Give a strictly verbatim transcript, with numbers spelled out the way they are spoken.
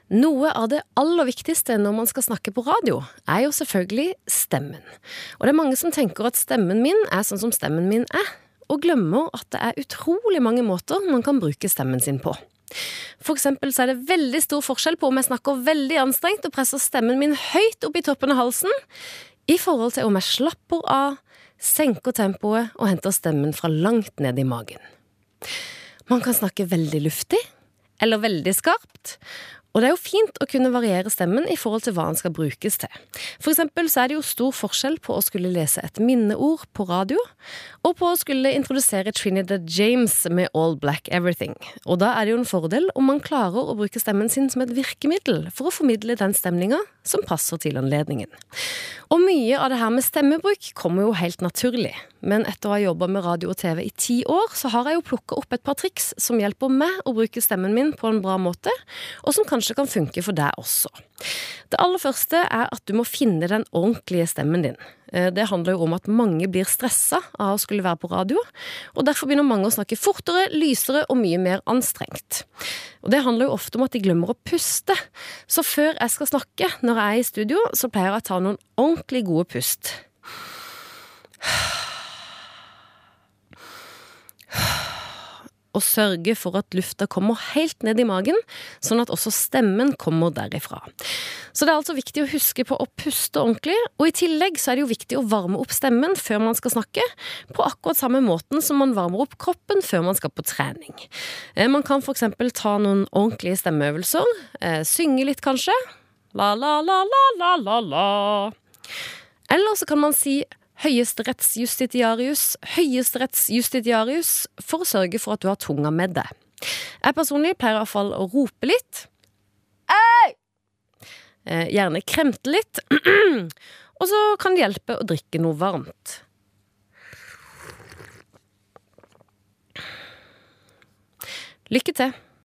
Noe av det aller viktigste når man skal snakke på radio, er jo selvfølgelig stemmen. Og det er mange som tenker at stemmen min er sånn som stemmen min er, og glemmer at det er utrolig mange måter man kan bruke stemmen sin på. For eksempel så er det veldig stor forskjell på om jeg snakker veldig anstrengt og presser stemmen min høyt opp i toppen av halsen, i forhold til om jeg slapper av, senker tempoet og henter stemmen fra langt ned i magen. Man kan snakke veldig luftig, eller veldig skarpt, og det er jo fint å kunne variere stemmen i forhold til hva den skal brukes til. For eksempel så er det jo stor forskjell på å skulle lese et minneord på radio, og på å skulle introdusere Trinidad James med All Black Everything. Og da er det jo en fordel om man klarer å bruke stemmen sin som et virkemiddel for å formidle den stemningen som passer til anledningen. Og mye av det her med stemmebruk kommer jo helt naturlig. Men etter å ha jobbet med radio og TV i ti år, så har jeg jo plukket opp et par triks som hjelper meg å bruke stemmen min på en bra måte, og som kanskje kan funke for deg også. Det aller første er at du må finne den ordentlige stemmen din. Det handler jo om at mange blir stresset av å skulle være på radio, og derfor begynner mange å snakke fortere, lysere og mye mer anstrengt. Og det handler jo ofte om at de glemmer å puste. Så før jeg skal snakke, når jeg er i studio, så pleier jeg å ta noen ordentlig gode pust. Og sørge for at lufta kommer helt ned i magen, sånn at også stemmen kommer derifra. Så det er altså viktig å huske på å puste ordentlig, og i tillegg så er det jo viktig å varme opp stemmen før man skal snakke, på akkurat samme måten som man varmer opp kroppen før man skal på trening. Man kan for eksempel ta noen ordentlige stemmeøvelser, synge litt kanskje, la la la la la la la. Eller så kan man si Høyesterettsjustitiarius, Høyesterettsjustitiarius, for å sørge for at du har tunga med deg. Jeg personlig pleier i hvert fall å rope litt. Ei! Eh, gjerne kremte litt. Og så kan det hjelpe å drikke noe varmt. Lykke til!